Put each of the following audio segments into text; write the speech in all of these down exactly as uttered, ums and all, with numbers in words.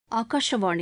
ஆகாஷவாணி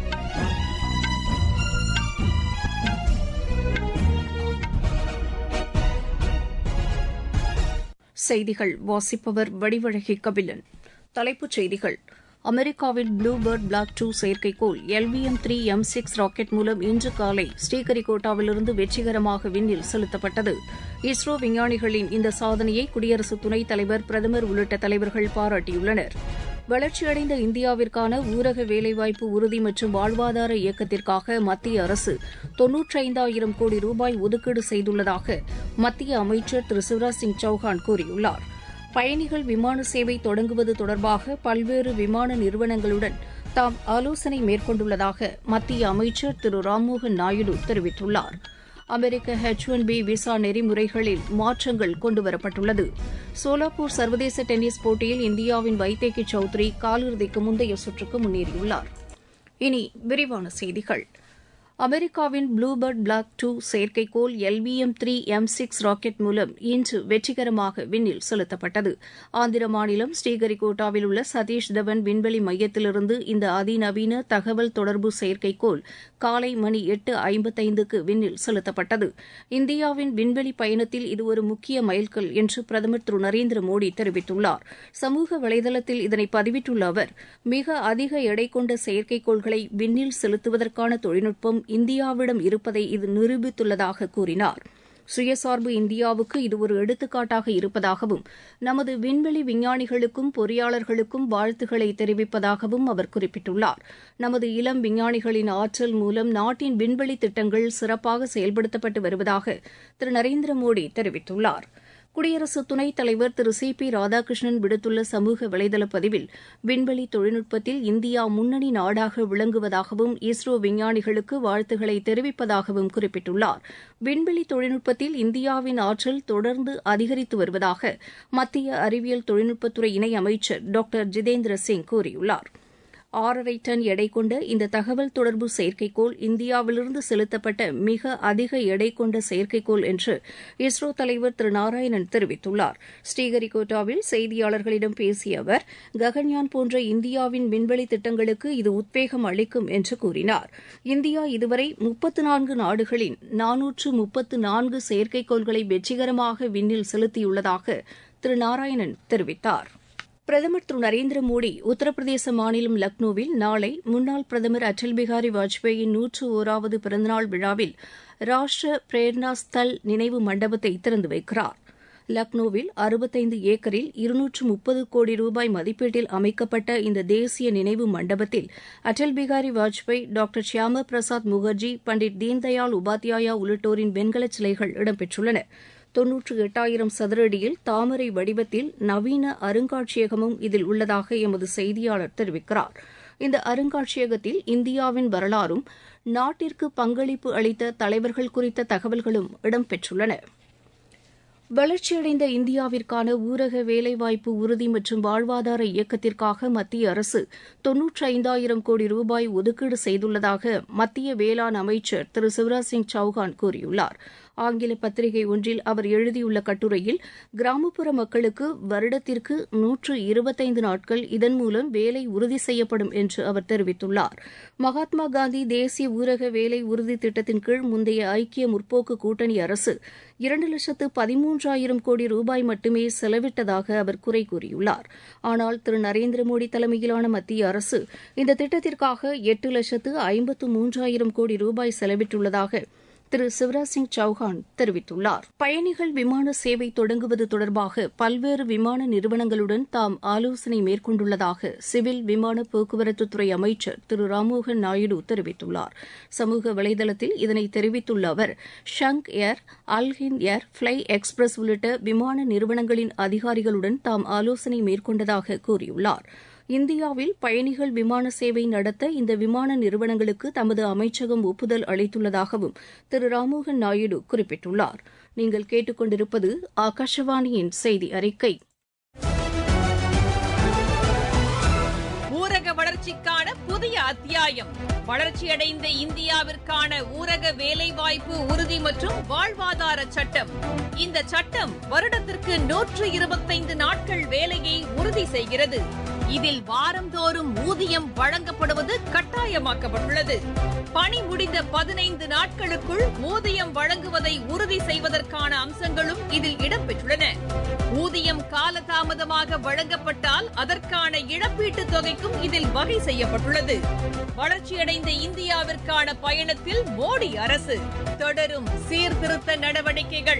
செய்திகள் வாசிப்பவர் வடிவழகி கபிலன். தலைப்புச் செய்திகள்: அமெரிக்காவின் ப்ளூ பேர்ட் பிளாக் டூ செயற்கைக்கோள் L V M three M six rocket மூலம் இன்று காலை ஸ்ரீஹரிகோட்டாவிலிருந்து வெற்றிகரமாக விண்ணில் செலுத்தப்பட்டது. இஸ்ரோ விஞ்ஞானிகளின் இந்த சாதனையை குடியரசு துணைத் தலைவர், பிரதமர் உள்ளிட்ட தலைவர்கள் பாராட்டியுள்ளனர். வளர்ச்சியடைந்த இந்தியாவிற்கான ஊரக வேலைவாய்ப்பு உறுதி மற்றும் வாழ்வாதார இயக்கத்திற்காக மத்திய அரசு தொன்னூற்றைந்தாயிரம் கோடி ரூபாய் ஒதுக்கீடு செய்துள்ளதாக மத்திய அமைச்சர் திரு சிவராஜ் சிங் சௌஹான் கூறியுள்ளார். பயணிகள் விமான சேவை தொடங்குவது தொடர்பாக பல்வேறு விமான நிறுவனங்களுடன் தாம் ஆலோசனை மேற்கொண்டுள்ளதாக மத்திய அமைச்சர் திரு ராம்மோகன் நாயுடு தெரிவித்துள்ளார். அமெரிக்க எச் ஒன் பி விசா நெறிமுறைகளில் மாற்றங்கள் கொண்டுவரப்பட்டுள்ளது. சோலாப்பூர் சர்வதேச டென்னிஸ் போட்டியில் இந்தியாவின் வைதேகி சௌத்ரி காலிறுதிக்கு முந்தைய சுற்றுக்கு முன்னேறியுள்ளார். இனி விரிவான செய்திகள். அமெரிக்காவின் ப்ளூ பேர்ட் பிளாக் டூ செயற்கைக்கோள் L V M three M six rocket மூலம் இன்று வெற்றிகரமாக விண்ணில் செலுத்தப்பட்டது. ஆந்திர மாநிலம் ஸ்ரீஹரிகோட்டாவில் உள்ள சதீஷ் தவன் விண்வெளி மையத்திலிருந்து இந்த அதிநவீன தகவல் தொடர்பு செயற்கைக்கோள் காலை மணி எட்டு ஐம்பத்தைந்துக்கு விண்ணில் செலுத்தப்பட்டது. இந்தியாவின் விண்வெளி பயணத்தில் இது ஒரு முக்கிய மைல்கல் என்று பிரதமர் திரு நரேந்திர மோடி தெரிவித்துள்ளார். சமூக வலைதளத்தில் இதனை பதிவிட்டுள்ள அவர், மிக அதிக எடை கொண்ட செயற்கைக்கோள்களை விண்ணில் செலுத்துவதற்கான தொழில்நுட்பம் இந்தியாவிடம் இருப்பதை இது நிரூபித்துள்ளதாக கூறினார். சுயசார்பு இந்தியாவுக்கு இது ஒரு எடுத்துக்காட்டாக இருப்பதாகவும், நமது விண்வெளி விஞ்ஞானிகளுக்கும் பொறியாளர்களுக்கும் வாழ்த்துக்களை தெரிவிப்பதாகவும் அவர் குறிப்பிட்டுள்ளார். நமது இளம் விஞ்ஞானிகளின் ஆற்றல் மூலம் நாட்டின் விண்வெளி திட்டங்கள் சிறப்பாக செயல்படுத்தப்பட்டு வருவதாக திரு நரேந்திர மோடி தெரிவித்துள்ளார். குடியரசு துணைத் தலைவர் திரு சி பி ராதாகிருஷ்ணன் விடுத்துள்ள சமூக வலைதள பதிவில், விண்வெளி தொழில்நுட்பத்தில் இந்தியா முன்னணி நாடாக விளங்குவதாகவும் இஸ்ரோ விஞ்ஞானிகளுக்கு வாழ்த்துக்களை தெரிவிப்பதாகவும் குறிப்பிட்டுள்ளார். விண்வெளி தொழில்நுட்பத்தில் இந்தியாவின் ஆற்றல் தொடர்ந்து அதிகரித்து வருவதாக மத்திய அறிவியல் தொழில்நுட்பத்துறை இணை அமைச்சர் டாக்டர் ஜிதேந்திர சிங் கூறியுள்ளார். ஆறரை டன் எடை கொண்ட இந்த தகவல் தொடர்பு செயற்கைக்கோள் இந்தியாவிலிருந்து செலுத்தப்பட்ட மிக அதிக எடை கொண்ட செயற்கைக்கோள் என்று இஸ்ரோ தலைவர் திரு நாராயணன் தெரிவித்துள்ளார். ஸ்ரீஹரிகோட்டாவில் செய்தியாளர்களிடம் பேசிய அவர், ககன்யான் போன்ற இந்தியாவின் விண்வெளி திட்டங்களுக்கு இது உத்வேகம் அளிக்கும் என்று கூறினார். இந்தியா இதுவரை முப்பத்து நான்கு நாடுகளின் நானூற்று முப்பத்து நான்கு செயற்கைக்கோள்களை வெற்றிகரமாக விண்ணில் செலுத்தியுள்ளதாக திரு நாராயணன் தெரிவித்தார். பிரதமர் திரு நரேந்திர மோடி உத்தரப்பிரதேச மாநிலம் லக்னோவில் நாளை முன்னாள் பிரதமர் அடல் பிகாரி வாஜ்பேயின் நூற்று ஒராவது பிறந்தநாள் விழாவில் ராஷ்டிர பிரேரணா ஸ்தல் நினைவு மண்டபத்தை திறந்து வைக்கிறார். லக்னோவில் அறுபத்தைந்து ஏக்கரில் இருநூற்று முப்பது கோடி ரூபாய் மதிப்பீட்டில் அமைக்கப்பட்ட இந்த தேசிய நினைவு மண்டபத்தில் அடல் பிகாரி வாஜ்பேயி, டாக்டர் ஷியாமா பிரசாத் முகர்ஜி, பண்டிட் தீன்தயாள் உபாத்யாயா உள்ளிட்டோரின் வெண்கலச் சிலைகள் இடம்பெற்றுள்ளன. தொன்னூற்று எட்டாயிரம் சதுர அடியில் தாமரை வடிவத்தில் நவீன அருங்காட்சியகமும் இதில் உள்ளதாக எமது செய்தியாளர் தெரிவிக்கிறார். இந்த அருங்காட்சியகத்தில் இந்தியாவின் வரலாறும் நாட்டிற்கு பங்களிப்பு அளித்த தலைவர்கள் குறித்த தகவல்களும் இடம்பெற்றுள்ளன. வளர்ச்சியடைந்த இந்தியாவிற்கான ஊரக வேலைவாய்ப்பு உறுதி மற்றும் வாழ்வாதார இயக்கத்திற்காக மத்திய அரசு தொன்னூற்றைந்தாயிரம் கோடி ரூபாய் ஒதுக்கீடு செய்துள்ளதாக மத்திய வேளாண் அமைச்சர் திரு சிவராஜ் சிங் சௌஹான் கூறியுள்ளார். ஆங்கில பத்திரிகை ஒன்றில் அவர் எழுதியுள்ள கட்டுரையில், கிராமப்புற மக்களுக்கு வருடத்திற்கு நூற்று இருபத்தைந்து நாட்கள் இதன் மூலம் வேலை உறுதி செய்யப்படும் என்று அவர் தெரிவித்துள்ளார். மகாத்மா காந்தி தேசிய ஊரக வேலை உறுதி திட்டத்தின் கீழ் முந்தைய ஐக்கிய முற்போக்கு கூட்டணி அரசு இரண்டு லட்சத்து பதிமூன்றாயிரம் கோடி ரூபாய் மட்டுமே செலவிட்டதாக அவர் குறை கூறியுள்ளார். ஆனால் திரு நரேந்திர மோடி தலைமையிலான மத்திய அரசு இந்த திட்டத்திற்காக எட்டு லட்சத்து ஐம்பத்து மூன்றாயிரம் கோடி ரூபாய் செலவிட்டுள்ளதாக திரு சிவராஜ் சிங் சௌஹான் தெரிவித்துள்ளார். பயணிகள் விமான சேவை தொடங்குவது தொடர்பாக பல்வேறு விமான நிறுவனங்களுடன் தாம் ஆலோசனை மேற்கொண்டுள்ளதாக சிவில் விமான போக்குவரத்துத்துறை அமைச்சர் திரு ராம்மோகன் நாயுடு தெரிவித்துள்ளார். சமூக வலைதளத்தில் இதனை தெரிவித்துள்ள அவர், ஷங்க் ஏர், அல்ஹிந்த் ஏர், ஃபிளை எக்ஸ்பிரஸ் உள்ளிட்ட விமான நிறுவனங்களின் அதிகாரிகளுடன் தாம் ஆலோசனை மேற்கொண்டதாக கூறியுள்ளார். இந்தியாவில் பயணிகள் விமான சேவை நடத்த இந்த விமான நிறுவனங்களுக்கு தமது அமைச்சகம் ஒப்புதல் அளித்துள்ளதாகவும் திரு ராம்மோகன் நாயுடு குறிப்பிட்டுள்ளார். நீங்கள் கேட்டுக்கொண்டிருப்பது ஆகாஷவாணியின் செய்தி அறிக்கை. ஊரக வளர்ச்சிக்கான புதிய அத்தியாயம். வளர்ச்சியடைந்த இந்தியாவிற்கான ஊரக வேலைவாய்ப்பு உறுதி மற்றும் வாழ்வாதார சட்டம். இந்த சட்டம் வருடத்திற்கு நூற்று இருபத்தைந்து நாட்கள் வேலையை உறுதி செய்கிறது. இதில் வாரந்தோறும் ஊதியம் வழங்கப்படுவது கட்டாயமாக்கப்பட்டுள்ளது. பணி முடிந்த பதினைந்து நாட்களுக்குள் ஊதியம் வழங்குவதை உறுதி செய்வதற்கான அம்சங்களும் இதில் இடம்பெற்றுள்ளன. ஊதியம் காலதாமதமாக வழங்கப்பட்டால் அதற்கான இழப்பீட்டுத் தொகைக்கும் இதில் வகை செய்யப்பட்டுள்ளது. வளர்ச்சியடைந்த இந்தியாவிற்கான பயணத்தில் மோடி அரசு தொடரும் சீர்திருத்த நடவடிக்கைகள்.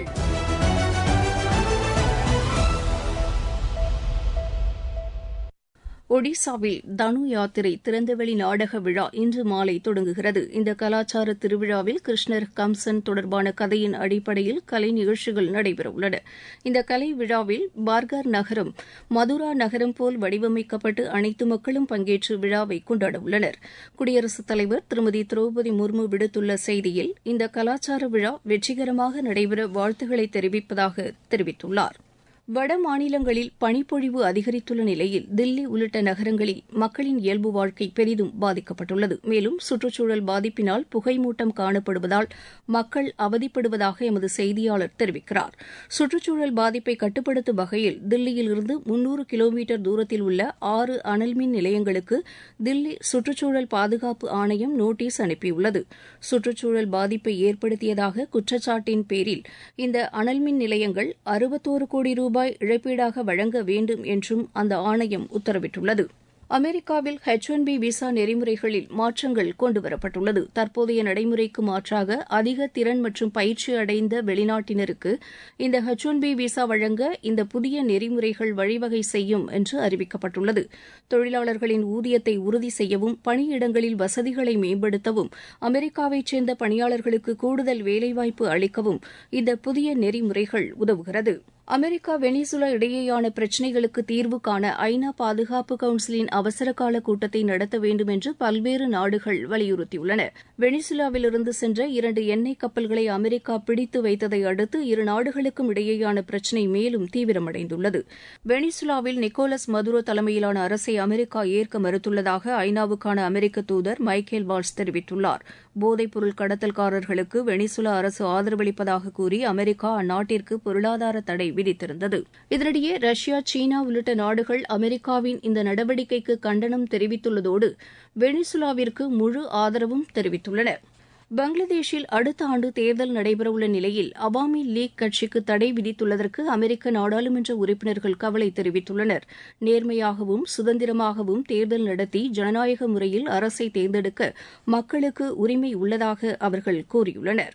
ஒடிசாவில் தனு யாத்திரை திறந்தவெளி நாடக விழா இன்று மாலை தொடங்குகிறது. இந்த கலாச்சார திருவிழாவில் கிருஷ்ணர் கம்சன் தொடர்பான கதையின் அடிப்படையில் கலை நிகழ்ச்சிகள் நடைபெறவுள்ளன. இந்த கலை விழாவில் பார்கர் நகரம் மதுரா நகரம் போல் வடிவமைக்கப்பட்டு அனைத்து மக்களும் பங்கேற்று விழாவை கொண்டாடவுள்ளனர். குடியரசுத் தலைவர் திருமதி திரௌபதி முர்மு விடுத்துள்ள செய்தியில் இந்த கலாச்சார விழா வெற்றிகரமாக நடைபெற வாழ்த்துக்களை தெரிவிப்பதாக தெரிவித்துள்ளார். வட மாநிலங்களில் பனிப்பொழிவு அதிகரித்துள்ள நிலையில் தில்லி உள்ளிட்ட நகரங்களில் மக்களின் இயல்பு வாழ்க்கை பெரிதும் பாதிக்கப்பட்டுள்ளது. மேலும் சுற்றுச்சூழல் பாதிப்பினால் புகைமூட்டம் காணப்படுவதால் மக்கள் அவதிப்படுவதாக எமது செய்தியாளர் தெரிவிக்கிறார். சுற்றுச்சூழல் பாதிப்பை கட்டுப்படுத்தும் வகையில் தில்லியிலிருந்து முன்னூறு கிலோமீட்டர் தூரத்தில் உள்ள ஆறு அனல்மின் நிலையங்களுக்கு தில்லி சுற்றுச்சூழல் பாதுகாப்பு ஆணையம் நோட்டீஸ் அனுப்பியுள்ளது. சுற்றுச்சூழல் பாதிப்பை ஏற்படுத்தியதாக குற்றச்சாட்டின் பேரில் இந்த அனல்மின் நிலையங்கள் அறுபத்தோரு கோடி ரூபாய் இழப்பீடாக வழங்க வேண்டும் என்றும் அந்த ஆணையம் உத்தரவிட்டுள்ளது. அமெரிக்காவில் எச் ஒன் பி விசா நெறிமுறைகளில் மாற்றங்கள் கொண்டுவரப்பட்டுள்ளது. தற்போதைய நடைமுறைக்கு மாற்றாக அதிக திறன் மற்றும் பயிற்சி அடைந்த வெளிநாட்டினருக்கு இந்த எச் ஒன் பி விசா வழங்க இந்த புதிய நெறிமுறைகள் வழிவகை செய்யும் என்று அறிவிக்கப்பட்டுள்ளது. தொழிலாளர்களின் ஊதியத்தை உறுதி செய்யவும் பணியிடங்களில் வசதிகளை மேம்படுத்தவும் அமெரிக்காவைச் சேர்ந்த பணியாளர்களுக்கு கூடுதல் வேலைவாய்ப்பு அளிக்கவும் இந்த புதிய நெறிமுறைகள் உதவுகிறது. அமெரிக்கா வெனிசுலா இடையேயான பிரச்சினைகளுக்கு தீர்வு காண ஐநா பாதுகாப்பு கவுன்சிலின் அவசரகால கூட்டத்தை நடத்த வேண்டும் என்று பல்வேறு நாடுகள் வலியுறுத்தியுள்ளன. வெனிசுலாவிலிருந்து சென்ற இரண்டு எண்ணெய் கப்பல்களை அமெரிக்கா பிடித்து வைத்ததை அடுத்து இரு நாடுகளுக்கும் இடையேயான பிரச்சினை மேலும் தீவிரமடைந்துள்ளது. வெனிசுலாவில் நிக்கோலஸ் மதுரோ தலைமையிலான அரசை அமெரிக்கா ஏற்க மறுத்துள்ளதாக ஐநாவுக்கான அமெரிக்க தூதர் மைக்கேல் வால்ஸ் தெரிவித்துள்ளார். போதைப்பொருள் கடத்தல்காரர்களுக்கு வெனிசுலா அரசு ஆதரவளிப்பதாக கூறி அமெரிக்கா அந்நாட்டிற்கு பொருளாதார தடை விதித்திருந்தது. இதனிடையே ரஷ்யா, சீனா உள்ளிட்ட நாடுகள் அமெரிக்காவின் இந்த நடவடிக்கைக்கு கண்டனம் தெரிவித்துள்ளதோடு வெனிசுலாவிற்கு முழு ஆதரவும் தெரிவித்துள்ளன. பங்களாதேஷில் அடுத்த ஆண்டு தேர்தல் நடைபெறவுள்ள நிலையில் அவாமி லீக் கட்சிக்கு தடை விதித்துள்ளதற்கு அமெரிக்க நாடாளுமன்ற உறுப்பினர்கள் கவலை தெரிவித்துள்ளனர். நேர்மையாகவும் சுதந்திரமாகவும் தேர்தல் நடத்தி ஜனநாயக முறையில் அரசை தேர்ந்தெடுக்க மக்களுக்கு உரிமை உள்ளதாக அவர்கள் கூறியுள்ளனர்.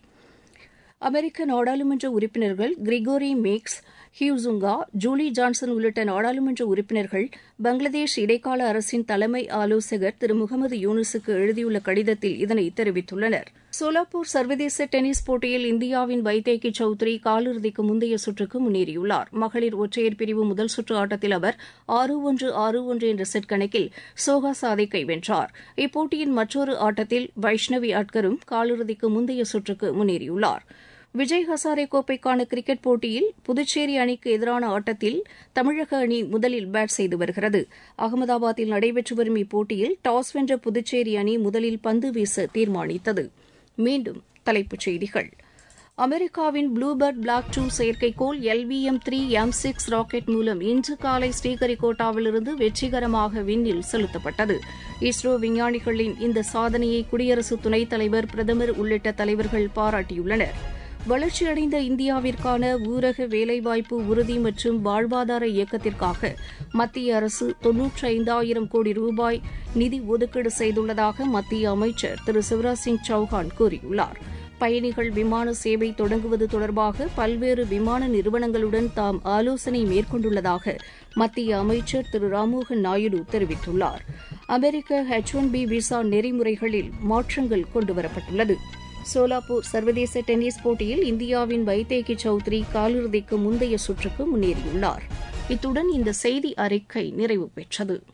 அமெரிக்க நாடாளுமன்ற உறுப்பினர்கள் கிரிகோரி மேக்ஸ், ஹியூசுங்கா, ஜூலி ஜான்சன் உள்ளிட்ட நாடாளுமன்ற உறுப்பினர்கள் பங்களாதேஷ் இடைக்கால அரசின் தலைமை ஆலோசகர் திரு முகமது யூனுஸுக்கு எழுதியுள்ள கடிதத்தில் இதனை தெரிவித்துள்ளனர். சோலாப்பூர் சர்வதேச டென்னிஸ் போட்டியில் இந்தியாவின் வைதேகி சௌத்ரி காலிறுதிக்கு முந்தைய சுற்றுக்கு முன்னேறியுள்ளார். மகளிர் ஒற்றையர் பிரிவு முதல் சுற்று ஆட்டத்தில் அவர் ஆறு ஒன்று ஆறு ஒன்று என்ற செட் கணக்கில் சோகா சாதிக்கை வென்றார். இப்போட்டியின் மற்றொரு ஆட்டத்தில் வைஷ்ணவி அட்கரும் காலிறுதிக்கு முந்தைய சுற்றுக்கு முன்னேறியுள்ளார். விஜய் ஹசாரே கோப்பைக்கான கிரிக்கெட் போட்டியில் புதுச்சேரி அணிக்கு எதிரான ஆட்டத்தில் தமிழக அணி முதலில் பேட் செய்து வருகிறது. அகமதாபாத்தில் நடைபெற்று வரும் இப்போட்டியில் டாஸ் வென்ற புதுச்சேரி அணி முதலில் பந்து வீச தீர்மானித்தது. மீண்டும் தலைப்புச் செய்திகள். அமெரிக்காவின் ப்ளூபர்ட் பிளாக் டூ செயற்கைக்கோள் L V M three M six rocket மூலம் இன்று காலை ஸ்ரீஹரிகோட்டாவிலிருந்து வெற்றிகரமாக விண்ணில் செலுத்தப்பட்டது. இஸ்ரோ விஞ்ஞானிகளின் இந்த சாதனையை குடியரசு துணைத் தலைவர், பிரதமர் உள்ளிட்ட தலைவர்கள் பாராட்டியுள்ளனர். வளர்ச்சியடைந்த இந்தியாவிற்கான ஊரக வேலைவாய்ப்பு உறுதி மற்றும் வாழ்வாதார இயக்கத்திற்காக மத்திய அரசு தொன்னூற்றி ஐந்தாயிரம் கோடி ரூபாய் நிதி ஒதுக்கீடு செய்துள்ளதாக மத்திய அமைச்சர் திரு சிவராஜ் சிங் சௌஹான் கூறியுள்ளார். பயணிகள் விமான சேவை தொடங்குவது தொடர்பாக பல்வேறு விமான நிறுவனங்களுடன் தாம் ஆலோசனை மேற்கொண்டுள்ளதாக மத்திய அமைச்சர் திரு ராம்மோகன் நாயுடு தெரிவித்துள்ளார். அமெரிக்க எச் ஒன் பி விசா நெறிமுறைகளில் மாற்றங்கள் கொண்டுவரப்பட்டுள்ளது. சோலாப்பூர் சர்வதேச டென்னிஸ் போட்டியில் இந்தியாவின் வைதேகி சௌத்ரி காலிறுதிக்கு முந்தைய சுற்றுக்கு முன்னேறியுள்ளார். இத்துடன் இந்த செய்தி அறிக்கை நிறைவு பெற்றது.